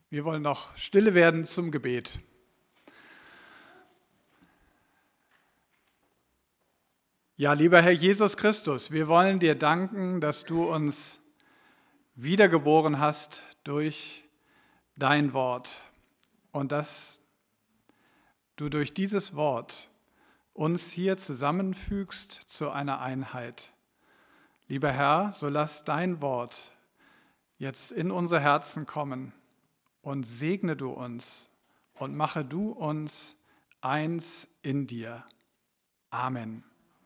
Wir wollen noch stille werden zum Gebet. Ja, lieber Herr Jesus Christus, wir wollen dir danken, dass du uns wiedergeboren hast durch dein Wort und dass du durch dieses Wort uns hier zusammenfügst zu einer Einheit. Lieber Herr, so lass dein Wort jetzt in unser Herzen kommen und segne du uns und mache du uns eins in dir. Amen.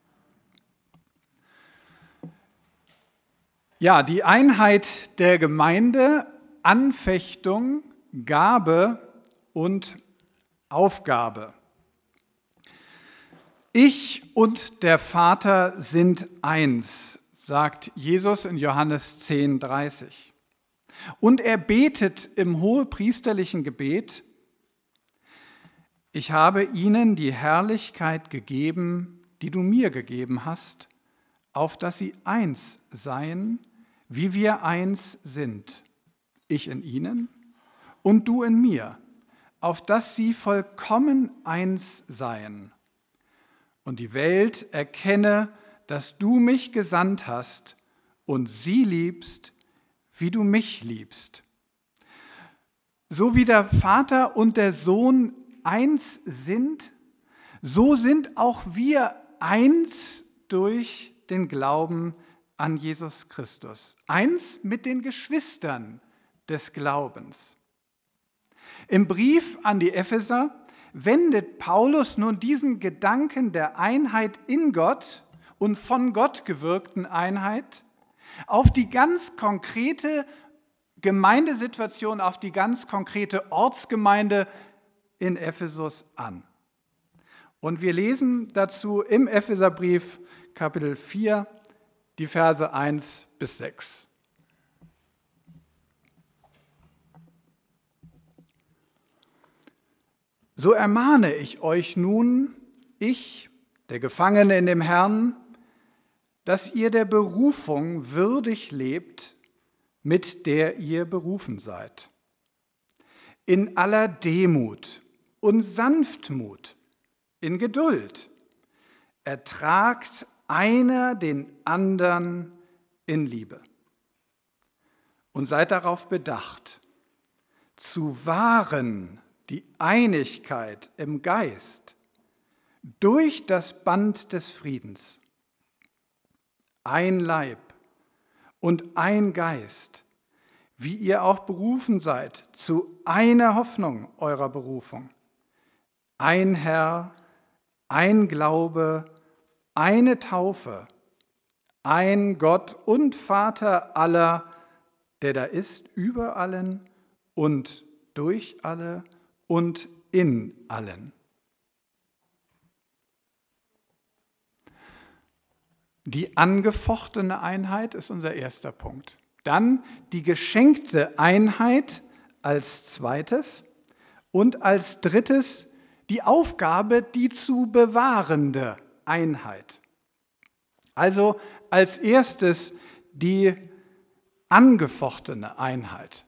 Ja, die Einheit der Gemeinde, Anfechtung, Gabe und Aufgabe. Ich und der Vater sind eins, sagt Jesus in Johannes 10,30. Und er betet im hohepriesterlichen Gebet: Ich habe ihnen die Herrlichkeit gegeben, die du mir gegeben hast, auf dass sie eins seien, wie wir eins sind, ich in ihnen und du in mir, auf dass sie vollkommen eins seien. Und die Welt erkenne, dass du mich gesandt hast und sie liebst, wie du mich liebst. So wie der Vater und der Sohn eins sind, so sind auch wir eins durch den Glauben an Jesus Christus. Eins mit den Geschwistern des Glaubens. Im Brief an die Epheser wendet Paulus nun diesen Gedanken der Einheit in Gott und von Gott gewirkten Einheit auf die ganz konkrete Gemeindesituation, auf die ganz konkrete Ortsgemeinde in Ephesus an. Und wir lesen dazu im Epheserbrief Kapitel 4, die Verse 1 bis 6. So ermahne ich euch nun, ich, der Gefangene in dem Herrn, dass ihr der Berufung würdig lebt, mit der ihr berufen seid. In aller Demut und Sanftmut, in Geduld, ertragt einer den anderen in Liebe. Und seid darauf bedacht, zu wahren die Einigkeit im Geist durch das Band des Friedens. Ein Leib und ein Geist, wie ihr auch berufen seid, zu einer Hoffnung eurer Berufung. Ein Herr, ein Glaube, eine Taufe, ein Gott und Vater aller, der da ist über allen und durch alle und in allen. Die angefochtene Einheit ist unser erster Punkt. Dann die geschenkte Einheit als zweites und als drittes die Aufgabe, die zu bewahrende Einheit. Also als erstes die angefochtene Einheit.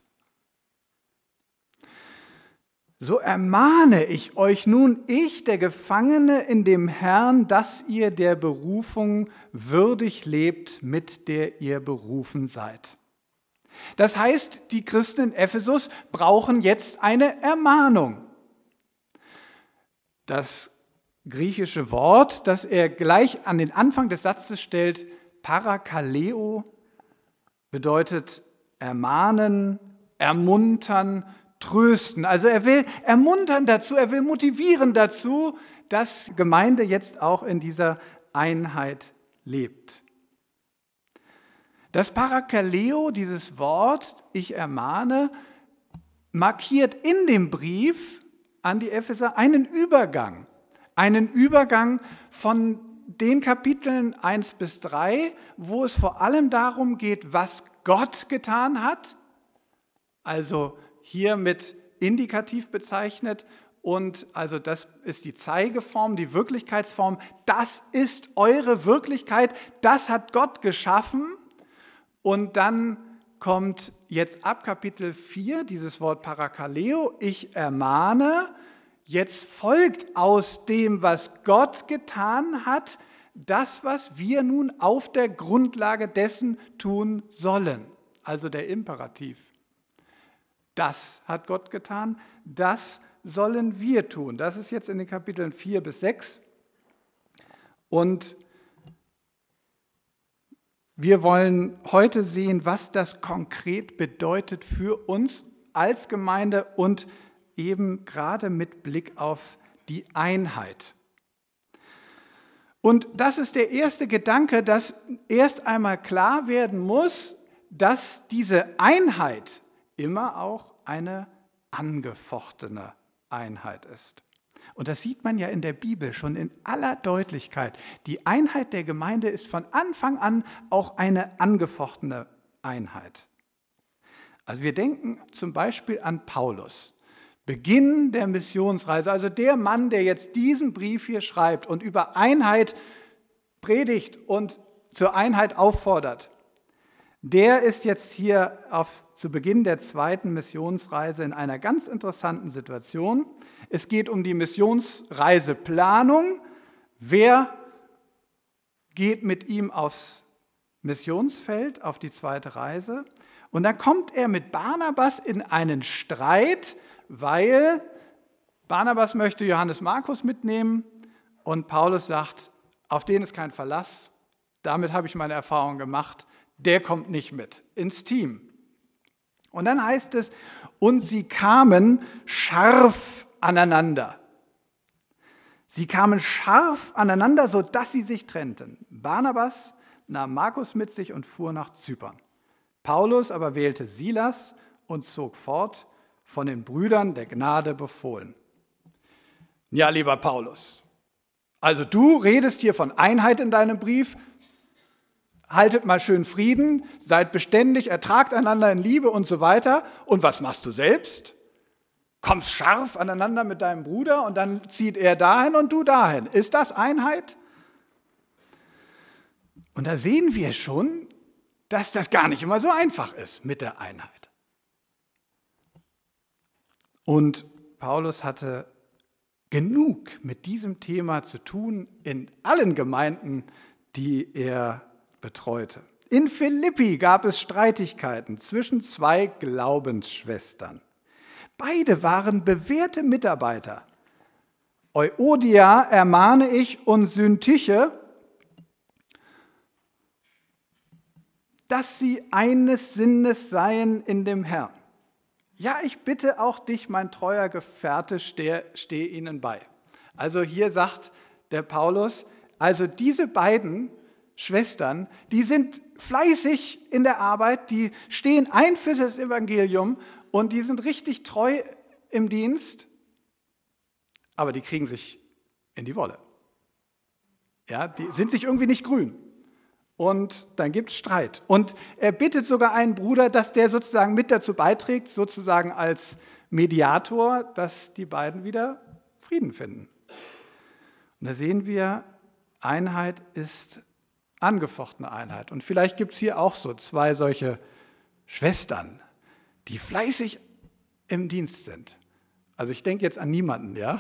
So ermahne ich euch nun, ich, der Gefangene in dem Herrn, dass ihr der Berufung würdig lebt, mit der ihr berufen seid. Das heißt, die Christen in Ephesus brauchen jetzt eine Ermahnung. Das griechische Wort, das er gleich an den Anfang des Satzes stellt, parakaleo, bedeutet ermahnen, ermuntern, trösten. Also er will ermuntern dazu, er will motivieren dazu, dass Gemeinde jetzt auch in dieser Einheit lebt. Das Parakaleo, dieses Wort, ich ermahne, markiert in dem Brief an die Epheser einen Übergang von den Kapiteln 1 bis 3, wo es vor allem darum geht, was Gott getan hat, also hier mit Indikativ bezeichnet, und also das ist die Zeigeform, die Wirklichkeitsform, das ist eure Wirklichkeit, das hat Gott geschaffen. Und dann kommt jetzt ab Kapitel 4 dieses Wort Parakaleo, ich ermahne. Jetzt folgt aus dem, was Gott getan hat, das, was wir nun auf der Grundlage dessen tun sollen. Also der Imperativ. Das hat Gott getan, das sollen wir tun. Das ist jetzt in den Kapiteln 4 bis 6. Und wir wollen heute sehen, was das konkret bedeutet für uns als Gemeinde und eben gerade mit Blick auf die Einheit. Und das ist der erste Gedanke, dass erst einmal klar werden muss, dass diese Einheit immer auch eine angefochtene Einheit ist. Und das sieht man ja in der Bibel schon in aller Deutlichkeit. Die Einheit der Gemeinde ist von Anfang an auch eine angefochtene Einheit. Also wir denken zum Beispiel an Paulus. Beginn der Missionsreise, also der Mann, der jetzt diesen Brief hier schreibt und über Einheit predigt und zur Einheit auffordert, der ist jetzt hier zu Beginn der zweiten Missionsreise in einer ganz interessanten Situation. Es geht um die Missionsreiseplanung. Wer geht mit ihm aufs Missionsfeld, auf die zweite Reise? Und dann kommt er mit Barnabas in einen Streit, weil Barnabas möchte Johannes Markus mitnehmen und Paulus sagt, auf den ist kein Verlass, damit habe ich meine Erfahrung gemacht, der kommt nicht mit ins Team. Und dann heißt es, und sie kamen scharf aneinander. Sie kamen scharf aneinander, sodass sie sich trennten. Barnabas nahm Markus mit sich und fuhr nach Zypern. Paulus aber wählte Silas und zog fort, von den Brüdern der Gnade befohlen. Ja, lieber Paulus, also du redest hier von Einheit in deinem Brief, haltet mal schön Frieden, seid beständig, ertragt einander in Liebe und so weiter. Und was machst du selbst? Kommst scharf aneinander mit deinem Bruder und dann zieht er dahin und du dahin. Ist das Einheit? Und da sehen wir schon, dass das gar nicht immer so einfach ist mit der Einheit. Und Paulus hatte genug mit diesem Thema zu tun in allen Gemeinden, die er betreute. In Philippi gab es Streitigkeiten zwischen zwei Glaubensschwestern. Beide waren bewährte Mitarbeiter. Euodia ermahne ich und Syntyche, dass sie eines Sinnes seien in dem Herrn. Ja, ich bitte auch dich, mein treuer Gefährte, stehe ihnen bei. Also hier sagt der Paulus, also diese beiden Schwestern, die sind fleißig in der Arbeit, die stehen ein für das Evangelium und die sind richtig treu im Dienst, aber die kriegen sich in die Wolle. Ja, die sind sich irgendwie nicht grün. Und dann gibt es Streit. Und er bittet sogar einen Bruder, dass der sozusagen mit dazu beiträgt, sozusagen als Mediator, dass die beiden wieder Frieden finden. Und da sehen wir, Einheit ist angefochtene Einheit. Und vielleicht gibt es hier auch so zwei solche Schwestern, die fleißig im Dienst sind. Also ich denke jetzt an niemanden, ja.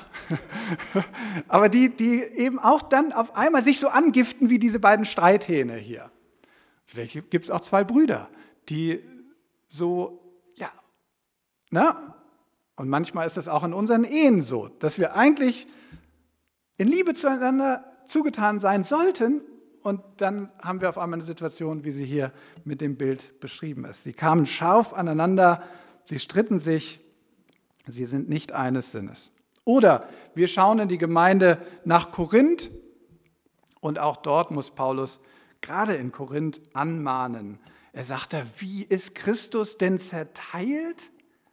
Aber die eben auch dann auf einmal sich so angiften wie diese beiden Streithähne hier. Vielleicht gibt es auch zwei Brüder, die so, ja, na? Und manchmal ist es auch in unseren Ehen so, dass wir eigentlich in Liebe zueinander zugetan sein sollten und dann haben wir auf einmal eine Situation, wie sie hier mit dem Bild beschrieben ist. Sie kamen scharf aneinander, sie stritten sich, sie sind nicht eines Sinnes. Oder wir schauen in die Gemeinde nach Korinth und auch dort muss Paulus gerade in Korinth anmahnen. Er sagt da, wie ist Christus denn zerteilt?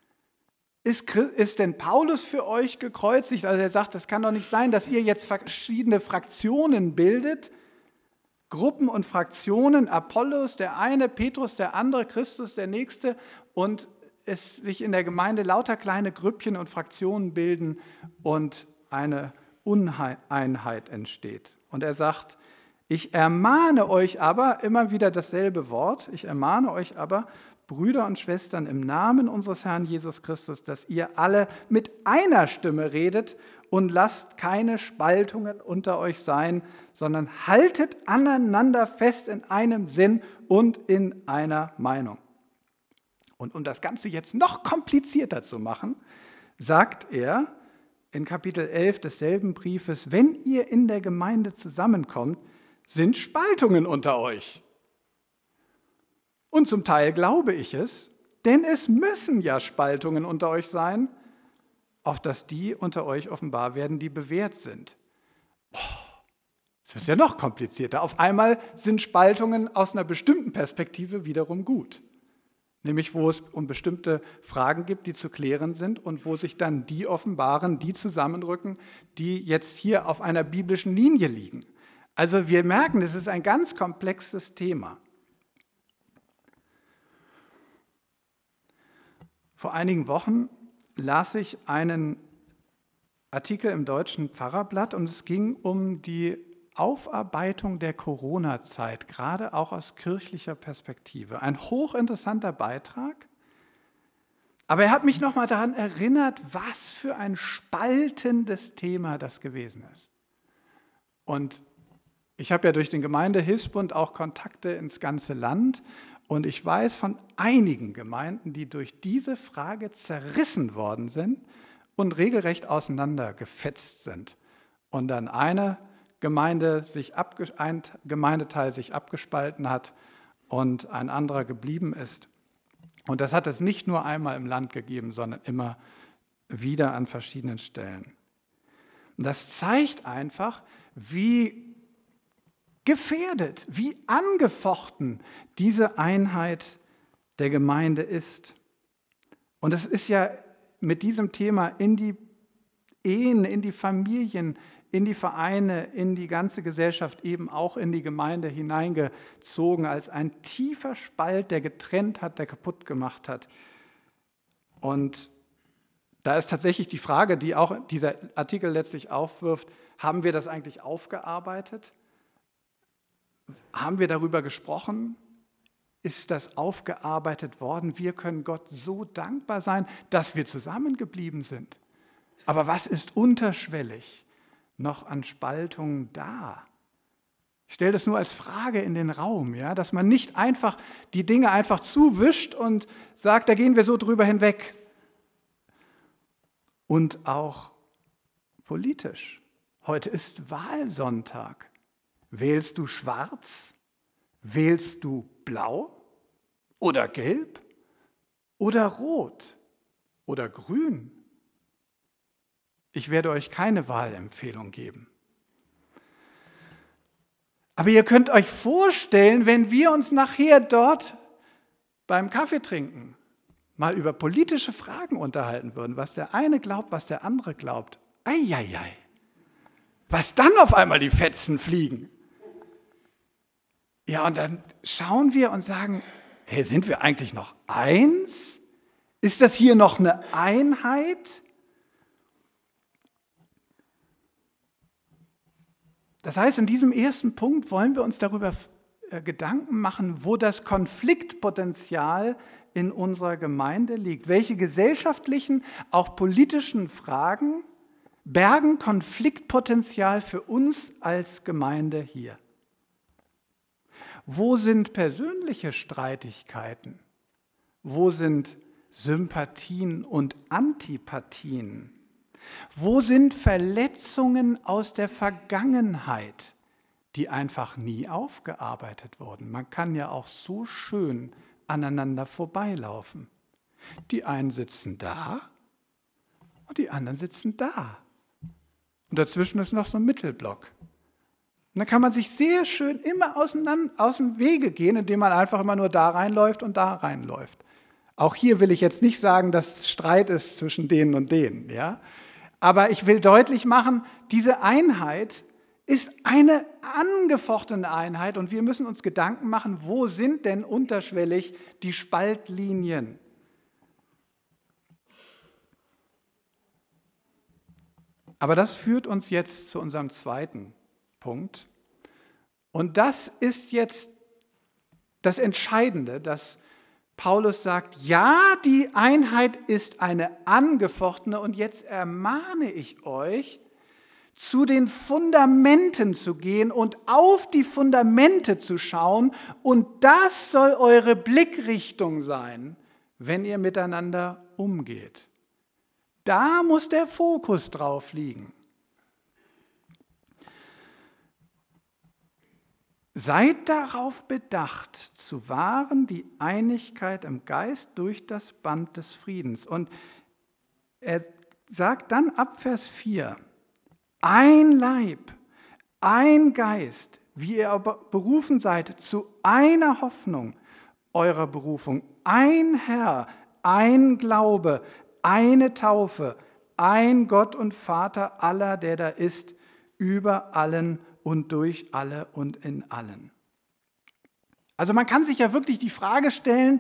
Ist denn Paulus für euch gekreuzigt? Also er sagt, das kann doch nicht sein, dass ihr jetzt verschiedene Fraktionen bildet, Gruppen und Fraktionen, Apollos der eine, Petrus der andere, Christus der nächste und es sich in der Gemeinde lauter kleine Grüppchen und Fraktionen bilden und eine Uneinheit entsteht. Und er sagt, ich ermahne euch aber, immer wieder dasselbe Wort, ich ermahne euch aber, Brüder und Schwestern, im Namen unseres Herrn Jesus Christus, dass ihr alle mit einer Stimme redet und lasst keine Spaltungen unter euch sein, sondern haltet aneinander fest in einem Sinn und in einer Meinung. Und um das Ganze jetzt noch komplizierter zu machen, sagt er in Kapitel 11 desselben Briefes, wenn ihr in der Gemeinde zusammenkommt, sind Spaltungen unter euch. Und zum Teil glaube ich es, denn es müssen ja Spaltungen unter euch sein, auf dass die unter euch offenbar werden, die bewährt sind. Das ist ja noch komplizierter. Auf einmal sind Spaltungen aus einer bestimmten Perspektive wiederum gut. Nämlich wo es um bestimmte Fragen gibt, die zu klären sind und wo sich dann die offenbaren, die zusammenrücken, die jetzt hier auf einer biblischen Linie liegen. Also wir merken, es ist ein ganz komplexes Thema. Vor einigen Wochen las ich einen Artikel im Deutschen Pfarrerblatt und es ging um die Aufarbeitung der Corona-Zeit, gerade auch aus kirchlicher Perspektive. Ein hochinteressanter Beitrag, aber er hat mich nochmal daran erinnert, was für ein spaltendes Thema das gewesen ist. Und ich habe ja durch den Gemeindehilfsbund auch Kontakte ins ganze Land und ich weiß von einigen Gemeinden, die durch diese Frage zerrissen worden sind und regelrecht auseinandergefetzt sind. Und dann ein Gemeindeteil sich abgespalten hat und ein anderer geblieben ist. Und das hat es nicht nur einmal im Land gegeben, sondern immer wieder an verschiedenen Stellen. Und das zeigt einfach, wie gefährdet, wie angefochten diese Einheit der Gemeinde ist. Und es ist ja mit diesem Thema in die Ehen, in die Familien, in die Vereine, in die ganze Gesellschaft, eben auch in die Gemeinde hineingezogen, als ein tiefer Spalt, der getrennt hat, der kaputt gemacht hat. Und da ist tatsächlich die Frage, die auch dieser Artikel letztlich aufwirft, haben wir das eigentlich aufgearbeitet? Haben wir darüber gesprochen? Ist das aufgearbeitet worden? Wir können Gott so dankbar sein, dass wir zusammengeblieben sind. Aber was ist unterschwellig noch an Spaltungen da? Ich stelle das nur als Frage in den Raum, ja, dass man nicht einfach die Dinge einfach zuwischt und sagt, da gehen wir so drüber hinweg. Und auch politisch. Heute ist Wahlsonntag. Wählst du schwarz? Wählst du blau? Oder gelb? Oder rot? Oder grün? Ich werde euch keine Wahlempfehlung geben. Aber ihr könnt euch vorstellen, wenn wir uns nachher dort beim Kaffee trinken mal über politische Fragen unterhalten würden, was der eine glaubt, was der andere glaubt. Eieiei, was dann auf einmal die Fetzen fliegen. Ja, und dann schauen wir und sagen, hey, sind wir eigentlich noch eins? Ist das hier noch eine Einheit? Das heißt, in diesem ersten Punkt wollen wir uns darüber Gedanken machen, wo das Konfliktpotenzial in unserer Gemeinde liegt. Welche gesellschaftlichen, auch politischen Fragen bergen Konfliktpotenzial für uns als Gemeinde hier? Wo sind persönliche Streitigkeiten? Wo sind Sympathien und Antipathien? Wo sind Verletzungen aus der Vergangenheit, die einfach nie aufgearbeitet wurden? Man kann ja auch so schön aneinander vorbeilaufen. Die einen sitzen da und die anderen sitzen da. Und dazwischen ist noch so ein Mittelblock. Und dann kann man sich sehr schön immer aus dem Wege gehen, indem man einfach immer nur da reinläuft und da reinläuft. Auch hier will ich jetzt nicht sagen, dass es Streit ist zwischen denen und denen. Ja? Aber ich will deutlich machen, diese Einheit ist eine angefochtene Einheit und wir müssen uns Gedanken machen, wo sind denn unterschwellig die Spaltlinien? Aber das führt uns jetzt zu unserem zweiten Punkt. Und das ist jetzt das Entscheidende, das Paulus sagt, ja, die Einheit ist eine angefochtene und jetzt ermahne ich euch, zu den Fundamenten zu gehen und auf die Fundamente zu schauen und das soll eure Blickrichtung sein, wenn ihr miteinander umgeht. Da muss der Fokus drauf liegen. Seid darauf bedacht, zu wahren die Einigkeit im Geist durch das Band des Friedens. Und er sagt dann ab Vers 4, ein Leib, ein Geist, wie ihr berufen seid, zu einer Hoffnung eurer Berufung, ein Herr, ein Glaube, eine Taufe, ein Gott und Vater aller, der da ist, über allen und durch alle und in allen. Also man kann sich ja wirklich die Frage stellen,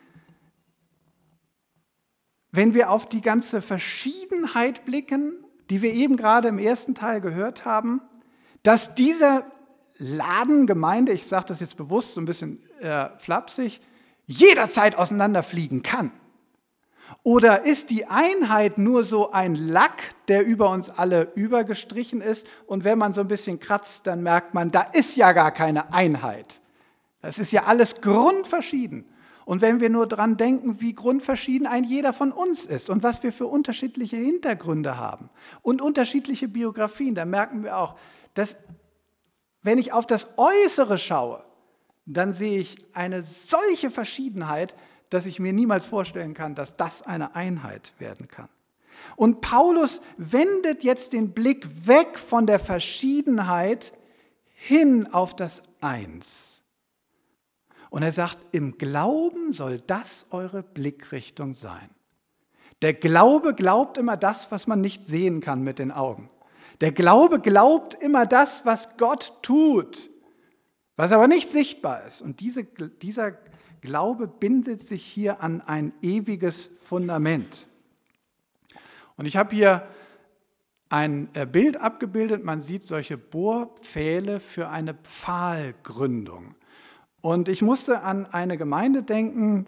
wenn wir auf die ganze Verschiedenheit blicken, die wir eben gerade im ersten Teil gehört haben, dass dieser Ladengemeinde, ich sage das jetzt bewusst so ein bisschen flapsig, jederzeit auseinanderfliegen kann. Oder ist die Einheit nur so ein Lack, der über uns alle übergestrichen ist und wenn man so ein bisschen kratzt, dann merkt man, da ist ja gar keine Einheit. Das ist ja alles grundverschieden. Und wenn wir nur dran denken, wie grundverschieden ein jeder von uns ist und was wir für unterschiedliche Hintergründe haben und unterschiedliche Biografien, dann merken wir auch, dass wenn ich auf das Äußere schaue, dann sehe ich eine solche Verschiedenheit, dass ich mir niemals vorstellen kann, dass das eine Einheit werden kann. Und Paulus wendet jetzt den Blick weg von der Verschiedenheit hin auf das Eins. Und er sagt, im Glauben soll das eure Blickrichtung sein. Der Glaube glaubt immer das, was man nicht sehen kann mit den Augen. Der Glaube glaubt immer das, was Gott tut, was aber nicht sichtbar ist. Und dieser Glaube bindet sich hier an ein ewiges Fundament. Und ich habe hier ein Bild abgebildet, man sieht solche Bohrpfähle für eine Pfahlgründung. Und ich musste an eine Gemeinde denken,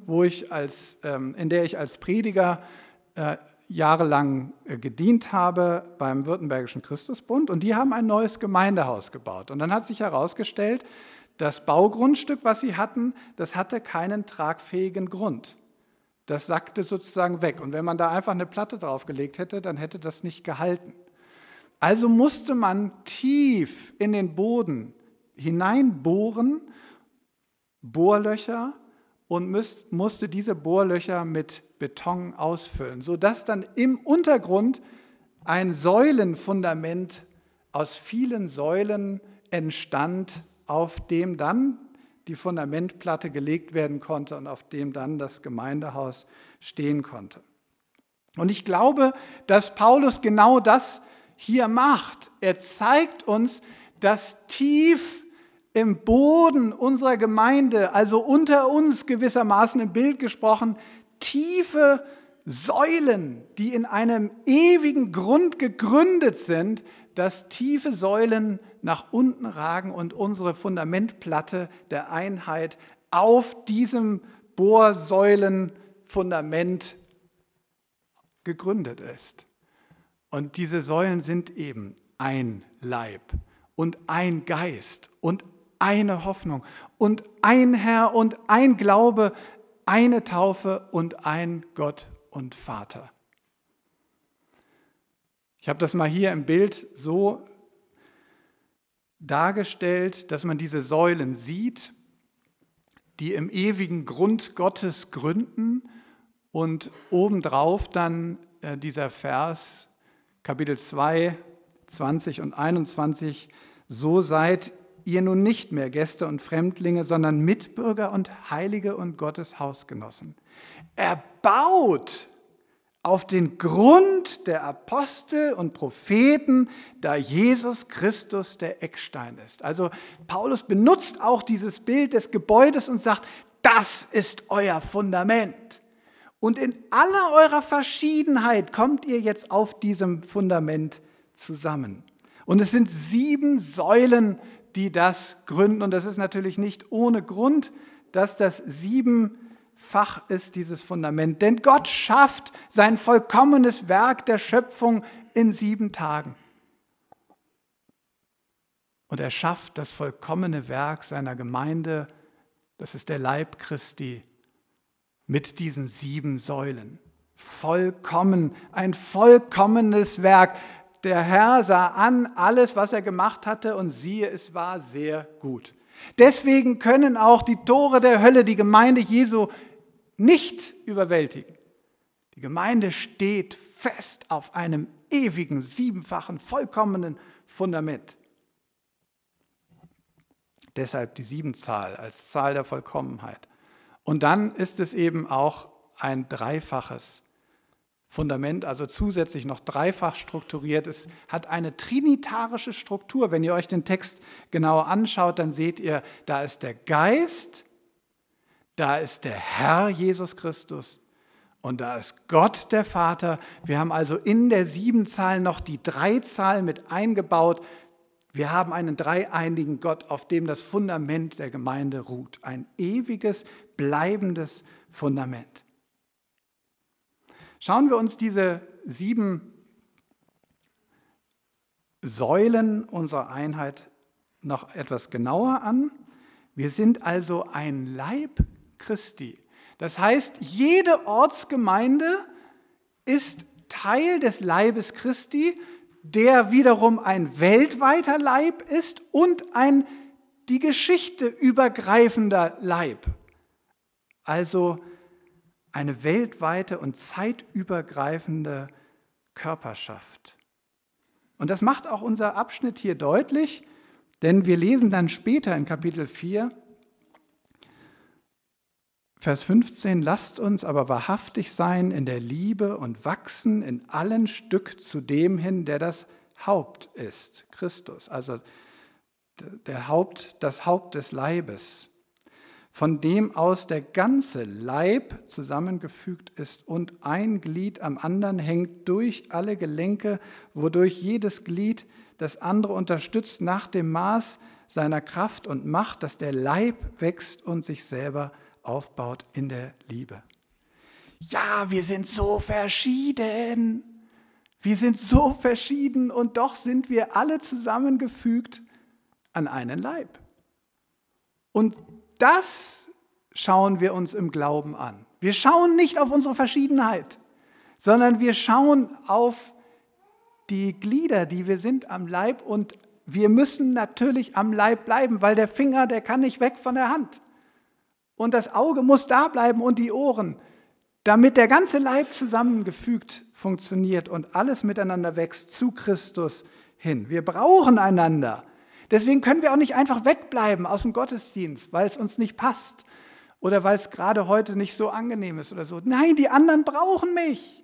in der ich als Prediger jahrelang gedient habe beim Württembergischen Christusbund. Und die haben ein neues Gemeindehaus gebaut. Und dann hat sich herausgestellt, das Baugrundstück, was sie hatten, das hatte keinen tragfähigen Grund. Das sackte sozusagen weg. Und wenn man da einfach eine Platte draufgelegt hätte, dann hätte das nicht gehalten. Also musste man tief in den Boden hineinbohren, Bohrlöcher, und musste diese Bohrlöcher mit Beton ausfüllen, sodass dann im Untergrund ein Säulenfundament aus vielen Säulen entstand, auf dem dann die Fundamentplatte gelegt werden konnte und auf dem dann das Gemeindehaus stehen konnte. Und ich glaube, dass Paulus genau das hier macht. Er zeigt uns, dass tief im Boden unserer Gemeinde, also unter uns gewissermaßen im Bild gesprochen, tiefe Säulen, die in einem ewigen Grund gegründet sind, dass tiefe Säulen nach unten ragen und unsere Fundamentplatte der Einheit auf diesem Bohrsäulenfundament gegründet ist. Und diese Säulen sind eben ein Leib und ein Geist und eine Hoffnung und ein Herr und ein Glaube, eine Taufe und ein Gott und Vater. Ich habe das mal hier im Bild so dargestellt, dass man diese Säulen sieht, die im ewigen Grund Gottes gründen und obendrauf dann dieser Vers, Kapitel 2, 20 und 21, so seid ihr nun nicht mehr Gäste und Fremdlinge, sondern Mitbürger und Heilige und Gottes Hausgenossen. Er baut auf den Grund der Apostel und Propheten, da Jesus Christus der Eckstein ist. Also Paulus benutzt auch dieses Bild des Gebäudes und sagt, das ist euer Fundament. Und in aller eurer Verschiedenheit kommt ihr jetzt auf diesem Fundament zusammen. Und es sind 7 Säulen, die das gründen. Und das ist natürlich nicht ohne Grund, dass das 7 7-fach ist dieses Fundament. Denn Gott schafft sein vollkommenes Werk der Schöpfung in 7 Tagen. Und er schafft das vollkommene Werk seiner Gemeinde, das ist der Leib Christi, mit diesen 7 Säulen. Vollkommen, ein vollkommenes Werk. Der Herr sah an alles, was er gemacht hatte, und siehe, es war sehr gut. Deswegen können auch die Tore der Hölle die Gemeinde Jesu nicht überwältigen. Die Gemeinde steht fest auf einem ewigen, 7-fachen, vollkommenen Fundament. Deshalb die 7-Zahl als Zahl der Vollkommenheit. Und dann ist es eben auch ein 3-faches Fundament, also zusätzlich noch 3-fach strukturiert. Es hat eine trinitarische Struktur. Wenn ihr euch den Text genauer anschaut, dann seht ihr, da ist der Geist, da ist der Herr Jesus Christus und da ist Gott der Vater. Wir haben also in der 7-Zahl noch die 3-Zahl mit eingebaut. Wir haben einen dreieinigen Gott, auf dem das Fundament der Gemeinde ruht. Ein ewiges, bleibendes Fundament. Schauen wir uns diese 7 Säulen unserer Einheit noch etwas genauer an. Wir sind also ein Leib Christi. Das heißt, jede Ortsgemeinde ist Teil des Leibes Christi, der wiederum ein weltweiter Leib ist und ein die Geschichte übergreifender Leib. Also eine weltweite und zeitübergreifende Körperschaft. Und das macht auch unser Abschnitt hier deutlich, denn wir lesen dann später in Kapitel 4, Vers 15, lasst uns aber wahrhaftig sein in der Liebe und wachsen in allen Stück zu dem hin, der das Haupt ist, Christus, also das Haupt des Leibes, von dem aus der ganze Leib zusammengefügt ist und ein Glied am anderen hängt durch alle Gelenke, wodurch jedes Glied das andere unterstützt nach dem Maß seiner Kraft und Macht, dass der Leib wächst und sich selber aufbaut in der Liebe. Ja, wir sind so verschieden. Wir sind so verschieden und doch sind wir alle zusammengefügt an einen Leib. Und das schauen wir uns im Glauben an. Wir schauen nicht auf unsere Verschiedenheit, sondern wir schauen auf die Glieder, die wir sind am Leib, und wir müssen natürlich am Leib bleiben, weil der Finger, der kann nicht weg von der Hand. Und das Auge muss da bleiben und die Ohren, damit der ganze Leib zusammengefügt funktioniert und alles miteinander wächst zu Christus hin. Wir brauchen einander. Deswegen können wir auch nicht einfach wegbleiben aus dem Gottesdienst, weil es uns nicht passt oder weil es gerade heute nicht so angenehm ist oder so. Nein, die anderen brauchen mich.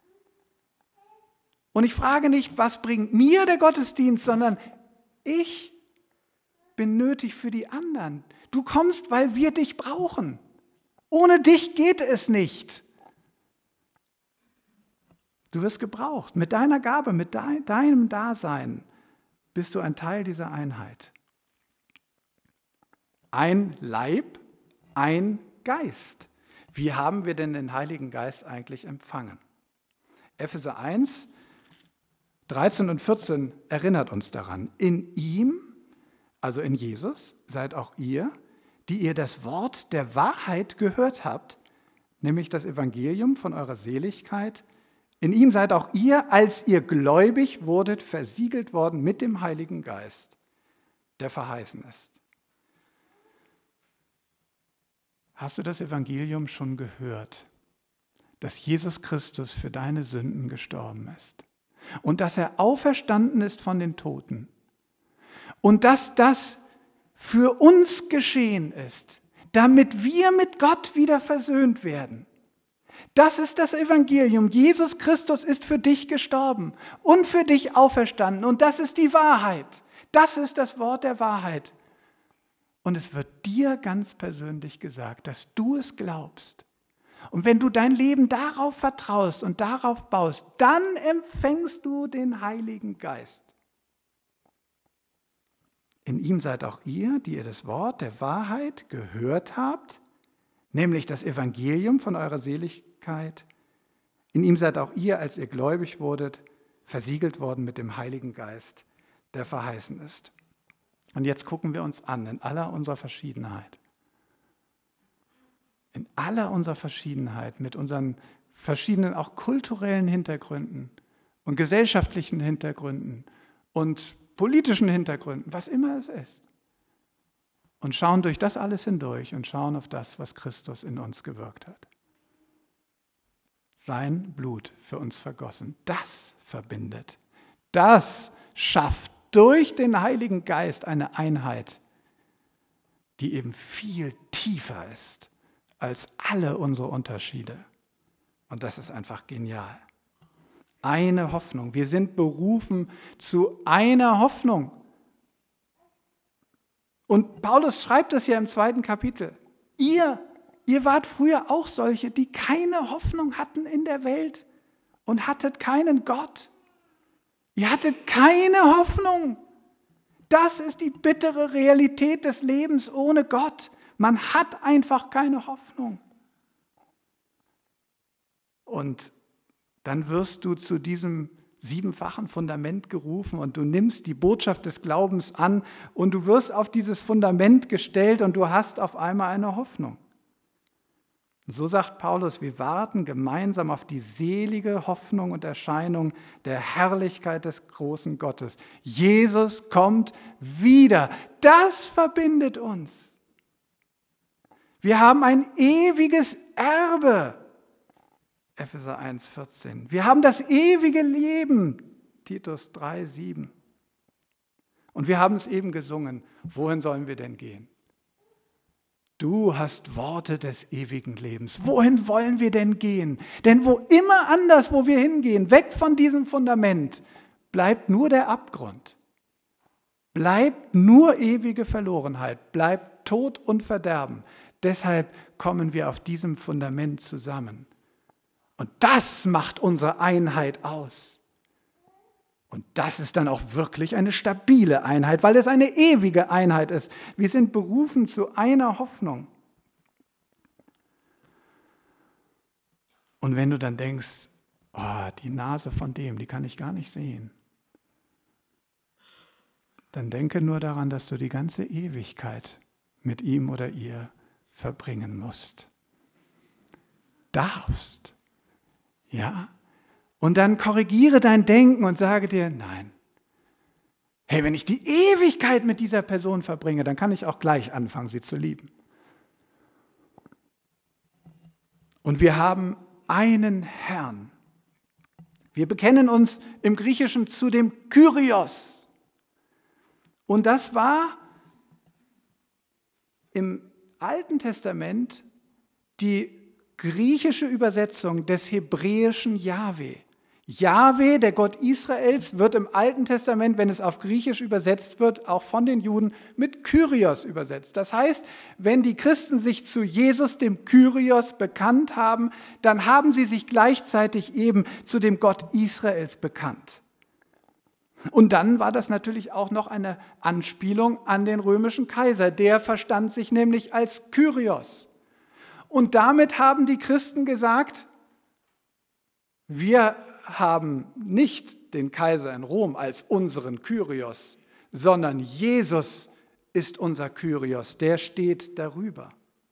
Und ich frage nicht, was bringt mir der Gottesdienst, sondern ich bin nötig für die anderen. Du kommst, weil wir dich brauchen. Ohne dich geht es nicht. Du wirst gebraucht. Mit deiner Gabe, mit deinem Dasein bist du ein Teil dieser Einheit. Ein Leib, ein Geist. Wie haben wir denn den Heiligen Geist eigentlich empfangen? Epheser 1, 13 und 14 erinnert uns daran. In ihm, also in Jesus, seid auch ihr, die ihr das Wort der Wahrheit gehört habt, nämlich das Evangelium von eurer Seligkeit. In ihm seid auch ihr, als ihr gläubig wurdet, versiegelt worden mit dem Heiligen Geist, der verheißen ist. Hast du das Evangelium schon gehört, dass Jesus Christus für deine Sünden gestorben ist und dass er auferstanden ist von den Toten und dass das für uns geschehen ist, damit wir mit Gott wieder versöhnt werden? Das ist das Evangelium. Jesus Christus ist für dich gestorben und für dich auferstanden. Und das ist die Wahrheit. Das ist das Wort der Wahrheit. Und es wird dir ganz persönlich gesagt, dass du es glaubst. Und wenn du dein Leben darauf vertraust und darauf baust, dann empfängst du den Heiligen Geist. In ihm seid auch ihr, die ihr das Wort der Wahrheit gehört habt, nämlich das Evangelium von eurer Seligkeit. In ihm seid auch ihr, als ihr gläubig wurdet, versiegelt worden mit dem Heiligen Geist, der verheißen ist. Und jetzt gucken wir uns an, in aller unserer Verschiedenheit. In aller unserer Verschiedenheit, mit unseren verschiedenen auch kulturellen Hintergründen und gesellschaftlichen Hintergründen und politischen Hintergründen, was immer es ist. Und schauen durch das alles hindurch und schauen auf das, was Christus in uns gewirkt hat. Sein Blut für uns vergossen, das verbindet. Das schafft durch den Heiligen Geist eine Einheit, die eben viel tiefer ist als alle unsere Unterschiede. Und das ist einfach genial. Eine Hoffnung. Wir sind berufen zu einer Hoffnung. Und Paulus schreibt es ja im 2. Kapitel. Ihr wart früher auch solche, die keine Hoffnung hatten in der Welt und hattet keinen Gott. Ihr hattet keine Hoffnung. Das ist die bittere Realität des Lebens ohne Gott. Man hat einfach keine Hoffnung. Und dann wirst du zu diesem 7-fachen Fundament gerufen und du nimmst die Botschaft des Glaubens an und du wirst auf dieses Fundament gestellt und du hast auf einmal eine Hoffnung. So sagt Paulus, wir warten gemeinsam auf die selige Hoffnung und Erscheinung der Herrlichkeit des großen Gottes. Jesus kommt wieder. Das verbindet uns. Wir haben ein ewiges Erbe. Epheser 1,14. Wir haben das ewige Leben. Titus 3,7. Und wir haben es eben gesungen. Wohin sollen wir denn gehen? Du hast Worte des ewigen Lebens. Wohin wollen wir denn gehen? Denn wo immer anders, wo wir hingehen, weg von diesem Fundament, bleibt nur der Abgrund. Bleibt nur ewige Verlorenheit. Bleibt Tod und Verderben. Deshalb kommen wir auf diesem Fundament zusammen. Und das macht unsere Einheit aus. Und das ist dann auch wirklich eine stabile Einheit, weil es eine ewige Einheit ist. Wir sind berufen zu einer Hoffnung. Und wenn du dann denkst, oh, die Nase von dem, die kann ich gar nicht sehen, dann denke nur daran, dass du die ganze Ewigkeit mit ihm oder ihr verbringen musst. Darfst. Ja? Und dann korrigiere dein Denken und sage dir, nein. Hey, wenn ich die Ewigkeit mit dieser Person verbringe, dann kann ich auch gleich anfangen, sie zu lieben. Und wir haben einen Herrn. Wir bekennen uns im Griechischen zu dem Kyrios. Und das war im Alten Testament die griechische Übersetzung des hebräischen Jahwe. Jahwe, der Gott Israels, wird im Alten Testament, wenn es auf Griechisch übersetzt wird, auch von den Juden mit Kyrios übersetzt. Das heißt, wenn die Christen sich zu Jesus, dem Kyrios, bekannt haben, dann haben sie sich gleichzeitig eben zu dem Gott Israels bekannt. Und dann war das natürlich auch noch eine Anspielung an den römischen Kaiser. Der verstand sich nämlich als Kyrios. Und damit haben die Christen gesagt, wir haben nicht den Kaiser in Rom als unseren Kyrios, sondern Jesus ist unser Kyrios, der steht darüber.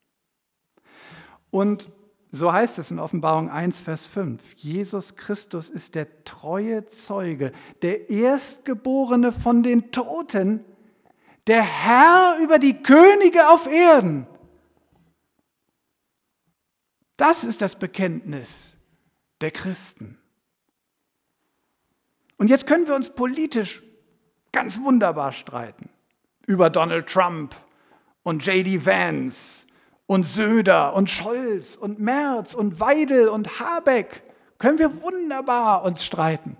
Und so heißt es in Offenbarung 1, Vers 5, Jesus Christus ist der treue Zeuge, der Erstgeborene von den Toten, der Herr über die Könige auf Erden. Das ist das Bekenntnis der Christen. Und jetzt können wir uns politisch ganz wunderbar streiten über Donald Trump und J.D. Vance und Söder und Scholz und Merz und Weidel und Habeck. Können wir wunderbar uns streiten.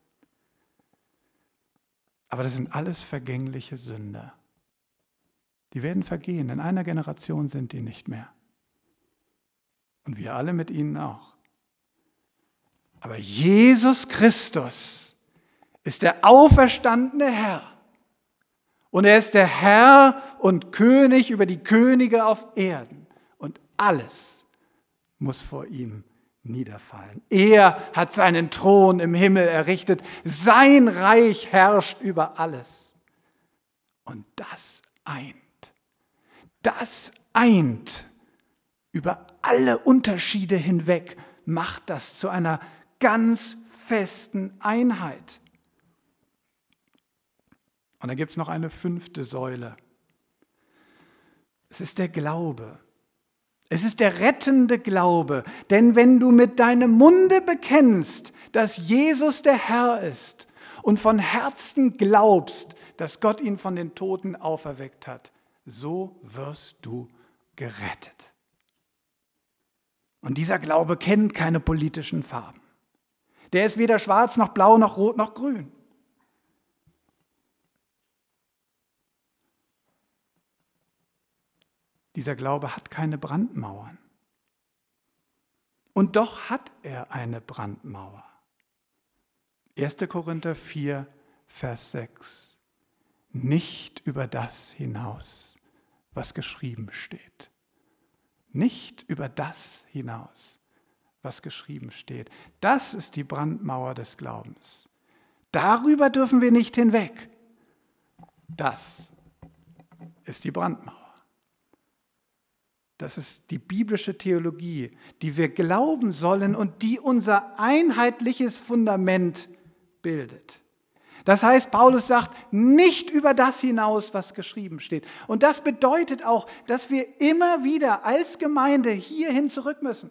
Aber das sind alles vergängliche Sünder. Die werden vergehen. In einer Generation sind die nicht mehr. Und wir alle mit ihnen auch. Aber Jesus Christus ist der auferstandene Herr. Und er ist der Herr und König über die Könige auf Erden. Und alles muss vor ihm niederfallen. Er hat seinen Thron im Himmel errichtet. Sein Reich herrscht über alles. Und das eint über alle Unterschiede hinweg, macht das zu einer ganz festen Einheit. Und dann gibt es noch eine 5. Säule. Es ist der Glaube. Es ist der rettende Glaube. Denn wenn du mit deinem Munde bekennst, dass Jesus der Herr ist und von Herzen glaubst, dass Gott ihn von den Toten auferweckt hat, so wirst du gerettet. Und dieser Glaube kennt keine politischen Farben. Der ist weder schwarz noch blau noch rot noch grün. Dieser Glaube hat keine Brandmauern. Und doch hat er eine Brandmauer. 1. Korinther 4, Vers 6. Nicht über das hinaus, was geschrieben steht. Nicht über das hinaus, was geschrieben steht. Das ist die Brandmauer des Glaubens. Darüber dürfen wir nicht hinweg. Das ist die Brandmauer. Das ist die biblische Theologie, die wir glauben sollen und die unser einheitliches Fundament bildet. Das heißt, Paulus sagt, nicht über das hinaus, was geschrieben steht. Und das bedeutet auch, dass wir immer wieder als Gemeinde hierhin zurück müssen.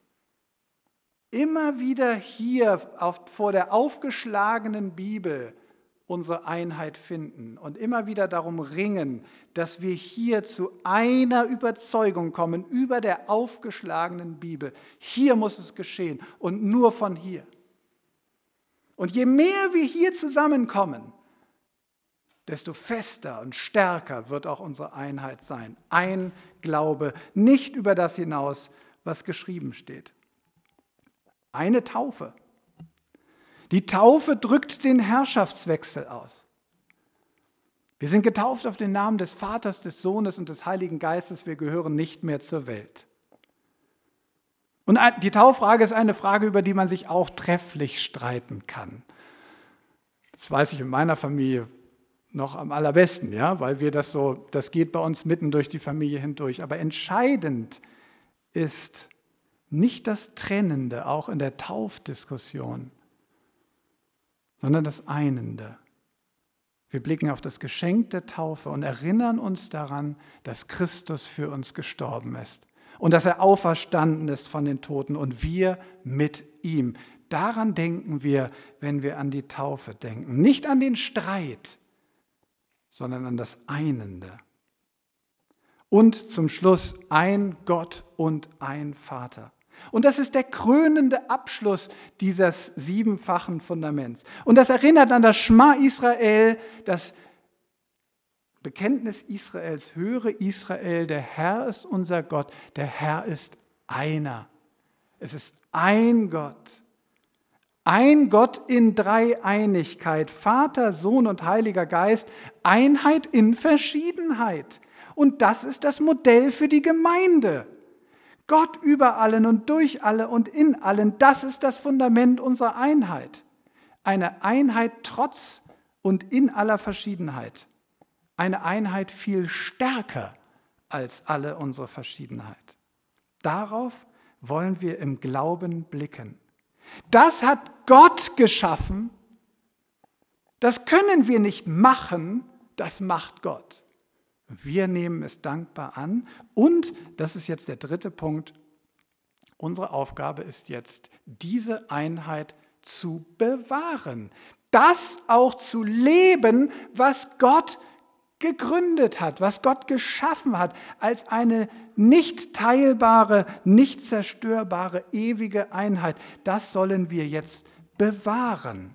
Immer wieder hier vor der aufgeschlagenen Bibel unsere Einheit finden und immer wieder darum ringen, dass wir hier zu einer Überzeugung kommen über der aufgeschlagenen Bibel. Hier muss es geschehen und nur von hier. Und je mehr wir hier zusammenkommen, desto fester und stärker wird auch unsere Einheit sein. Ein Glaube, nicht über das hinaus, was geschrieben steht. Eine Taufe. Die Taufe drückt den Herrschaftswechsel aus. Wir sind getauft auf den Namen des Vaters, des Sohnes und des Heiligen Geistes. Wir gehören nicht mehr zur Welt. Und die Tauffrage ist eine Frage, über die man sich auch trefflich streiten kann. Das weiß ich in meiner Familie noch am allerbesten, ja, weil das geht bei uns mitten durch die Familie hindurch. Aber entscheidend ist nicht das Trennende, auch in der Taufdiskussion, sondern das Einende. Wir blicken auf das Geschenk der Taufe und erinnern uns daran, dass Christus für uns gestorben ist und dass er auferstanden ist von den Toten und wir mit ihm. Daran denken wir, wenn wir an die Taufe denken. Nicht an den Streit, sondern an das Einende. Und zum Schluss ein Gott und ein Vater. Und das ist der krönende Abschluss dieses 7-fachen Fundaments. Und das erinnert an das Schma Israel, das Bekenntnis Israels. Höre Israel, der Herr ist unser Gott, der Herr ist einer. Es ist ein Gott. Ein Gott in Dreieinigkeit, Vater, Sohn und Heiliger Geist, Einheit in Verschiedenheit. Und das ist das Modell für die Gemeinde. Gott über allen und durch alle und in allen, das ist das Fundament unserer Einheit. Eine Einheit trotz und in aller Verschiedenheit. Eine Einheit viel stärker als alle unsere Verschiedenheit. Darauf wollen wir im Glauben blicken. Das hat Gott geschaffen. Das können wir nicht machen, das macht Gott. Wir nehmen es dankbar an und, das ist jetzt der 3. Punkt, unsere Aufgabe ist jetzt, diese Einheit zu bewahren. Das auch zu leben, was Gott gegründet hat, was Gott geschaffen hat, als eine nicht teilbare, nicht zerstörbare, ewige Einheit. Das sollen wir jetzt bewahren.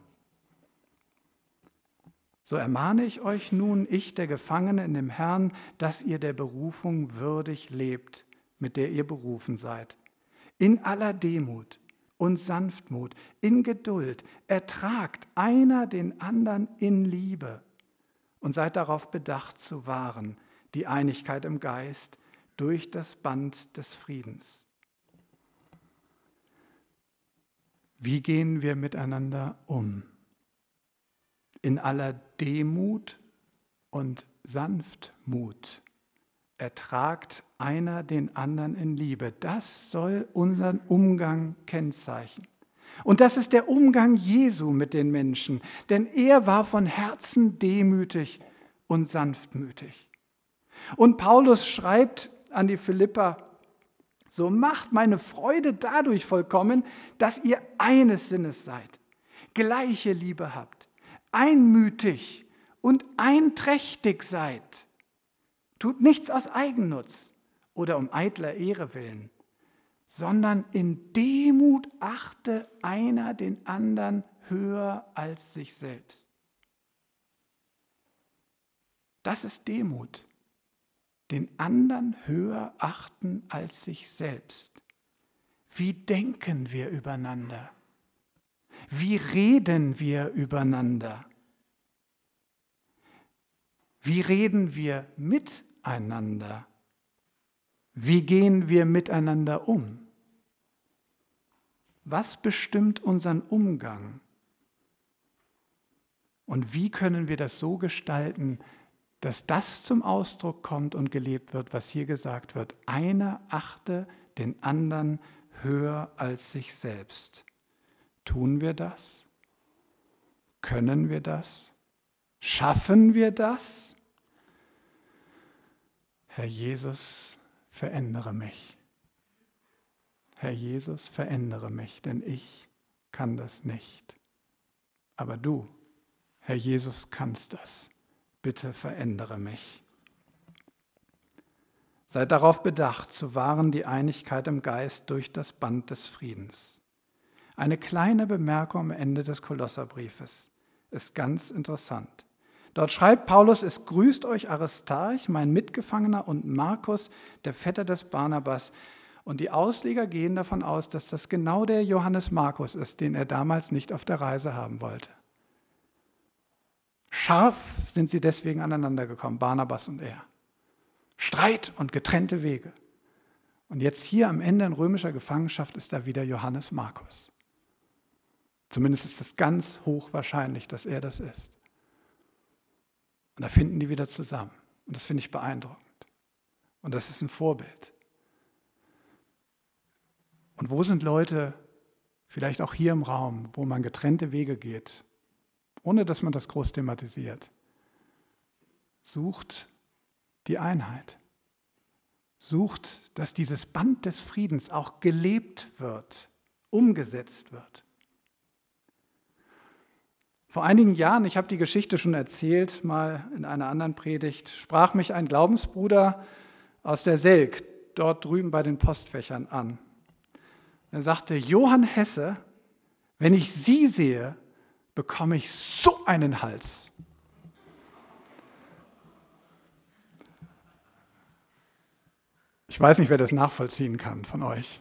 So ermahne ich euch nun, ich, der Gefangene in dem Herrn, dass ihr der Berufung würdig lebt, mit der ihr berufen seid. In aller Demut und Sanftmut, in Geduld, ertragt einer den anderen in Liebe und seid darauf bedacht zu wahren, die Einigkeit im Geist durch das Band des Friedens. Wie gehen wir miteinander um? In aller Demut und Sanftmut ertragt einer den anderen in Liebe. Das soll unseren Umgang kennzeichnen. Und das ist der Umgang Jesu mit den Menschen, denn er war von Herzen demütig und sanftmütig. Und Paulus schreibt an die Philipper: So macht meine Freude dadurch vollkommen, dass ihr eines Sinnes seid, gleiche Liebe habt, einmütig und einträchtig seid. Tut nichts aus Eigennutz oder um eitler Ehre willen, sondern in Demut achte einer den anderen höher als sich selbst. Das ist Demut. Den anderen höher achten als sich selbst. Wie denken wir übereinander? Wie reden wir übereinander? Wie reden wir miteinander? Wie gehen wir miteinander um? Was bestimmt unseren Umgang? Und wie können wir das so gestalten, dass das zum Ausdruck kommt und gelebt wird, was hier gesagt wird? Einer achte den anderen höher als sich selbst. Tun wir das? Können wir das? Schaffen wir das? Herr Jesus, verändere mich. Herr Jesus, verändere mich, denn ich kann das nicht. Aber du, Herr Jesus, kannst das. Bitte verändere mich. Seid darauf bedacht, zu wahren die Einigkeit im Geist durch das Band des Friedens. Eine kleine Bemerkung am Ende des Kolosserbriefes ist ganz interessant. Dort schreibt Paulus: Es grüßt euch Aristarch, mein Mitgefangener, und Markus, der Vetter des Barnabas. Und die Ausleger gehen davon aus, dass das genau der Johannes Markus ist, den er damals nicht auf der Reise haben wollte. Scharf sind sie deswegen aneinander gekommen, Barnabas und er. Streit und getrennte Wege. Und jetzt hier am Ende in römischer Gefangenschaft ist da wieder Johannes Markus. Zumindest ist es ganz hochwahrscheinlich, dass er das ist. Und da finden die wieder zusammen. Und das finde ich beeindruckend. Und das ist ein Vorbild. Und wo sind Leute, vielleicht auch hier im Raum, wo man getrennte Wege geht, ohne dass man das groß thematisiert? Sucht die Einheit. Sucht, dass dieses Band des Friedens auch gelebt wird, umgesetzt wird. Vor einigen Jahren, ich habe die Geschichte schon erzählt, mal in einer anderen Predigt, sprach mich ein Glaubensbruder aus der Selk, dort drüben bei den Postfächern, an. Er sagte: Johann Hesse, wenn ich Sie sehe, bekomme ich so einen Hals. Ich weiß nicht, wer das nachvollziehen kann von euch.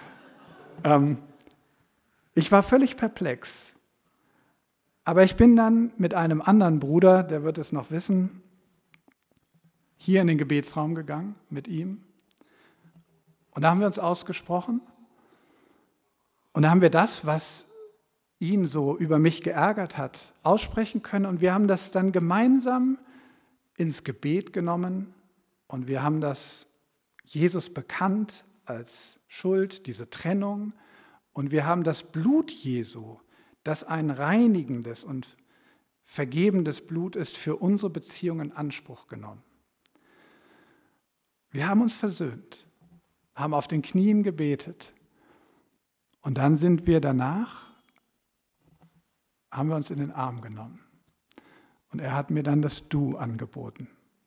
Ich war völlig perplex. Aber ich bin dann mit einem anderen Bruder, der wird es noch wissen, hier in den Gebetsraum gegangen mit ihm. Und da haben wir uns ausgesprochen. Und da haben wir das, was ihn so über mich geärgert hat, aussprechen können. Und wir haben das dann gemeinsam ins Gebet genommen. Und wir haben das Jesus bekannt als Schuld, diese Trennung. Und wir haben das Blut Jesu, das ein reinigendes und vergebendes Blut ist, für unsere Beziehung in Anspruch genommen. Wir haben uns versöhnt, haben auf den Knien gebetet und dann sind wir danach, haben wir uns in den Arm genommen. Und er hat mir dann das Du angeboten.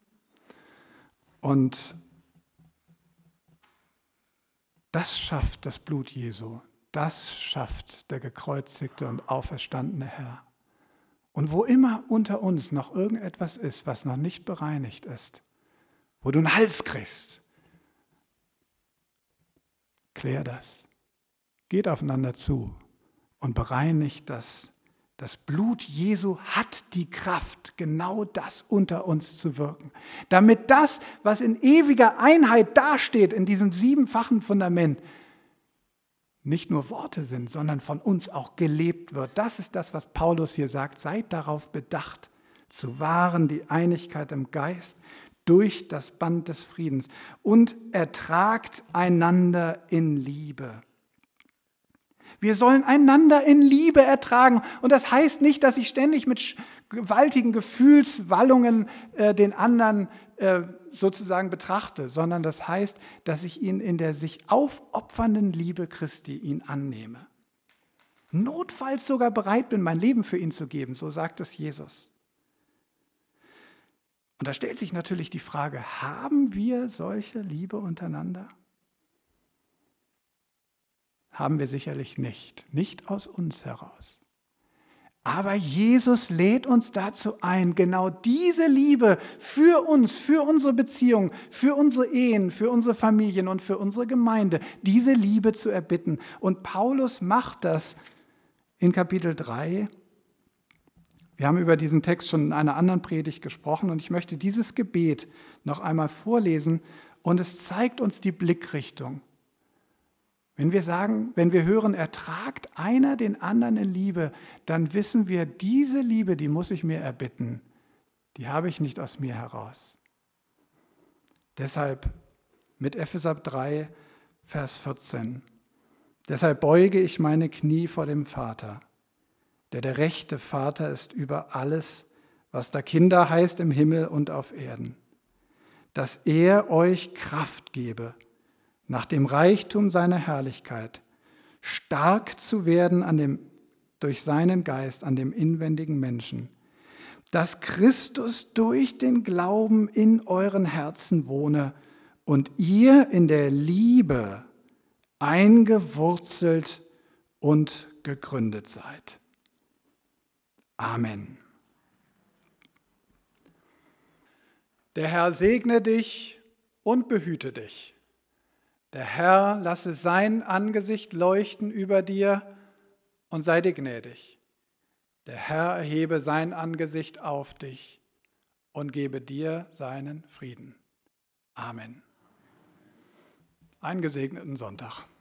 Und das schafft das Blut Jesu. Das schafft der gekreuzigte und auferstandene Herr. Und wo immer unter uns noch irgendetwas ist, was noch nicht bereinigt ist, wo du einen Hals kriegst, klär das. Geht aufeinander zu und bereinigt das Das Blut Jesu hat die Kraft, genau das unter uns zu wirken. Damit das, was in ewiger Einheit dasteht, in diesem siebenfachen Fundament, nicht nur Worte sind, sondern von uns auch gelebt wird. Das ist das, was Paulus hier sagt. Seid darauf bedacht, zu wahren die Einigkeit im Geist durch das Band des Friedens und ertragt einander in Liebe. Wir sollen einander in Liebe ertragen. Und das heißt nicht, dass ich ständig mit gewaltigen Gefühlswallungen den anderen sozusagen betrachte, sondern das heißt, dass ich ihn in der sich aufopfernden Liebe Christi ihn annehme. Notfalls sogar bereit bin, mein Leben für ihn zu geben, so sagt es Jesus. Und da stellt sich natürlich die Frage, haben wir solche Liebe untereinander? Haben wir sicherlich nicht aus uns heraus. Aber Jesus lädt uns dazu ein, genau diese Liebe für uns, für unsere Beziehungen, für unsere Ehen, für unsere Familien und für unsere Gemeinde, diese Liebe zu erbitten. Und Paulus macht das in Kapitel 3. Wir haben über diesen Text schon in einer anderen Predigt gesprochen und ich möchte dieses Gebet noch einmal vorlesen und es zeigt uns die Blickrichtung. Wenn wir hören, ertragt einer den anderen in Liebe, dann wissen wir, diese Liebe, die muss ich mir erbitten, die habe ich nicht aus mir heraus. Deshalb mit Epheser 3, Vers 14. Deshalb beuge ich meine Knie vor dem Vater, der rechte Vater ist über alles, was da Kinder heißt im Himmel und auf Erden, dass er euch Kraft gebe, nach dem Reichtum seiner Herrlichkeit, stark zu werden durch seinen Geist an dem inwendigen Menschen, dass Christus durch den Glauben in euren Herzen wohne und ihr in der Liebe eingewurzelt und gegründet seid. Amen. Der Herr segne dich und behüte dich. Der Herr lasse sein Angesicht leuchten über dir und sei dir gnädig. Der Herr erhebe sein Angesicht auf dich und gebe dir seinen Frieden. Amen. Einen gesegneten Sonntag.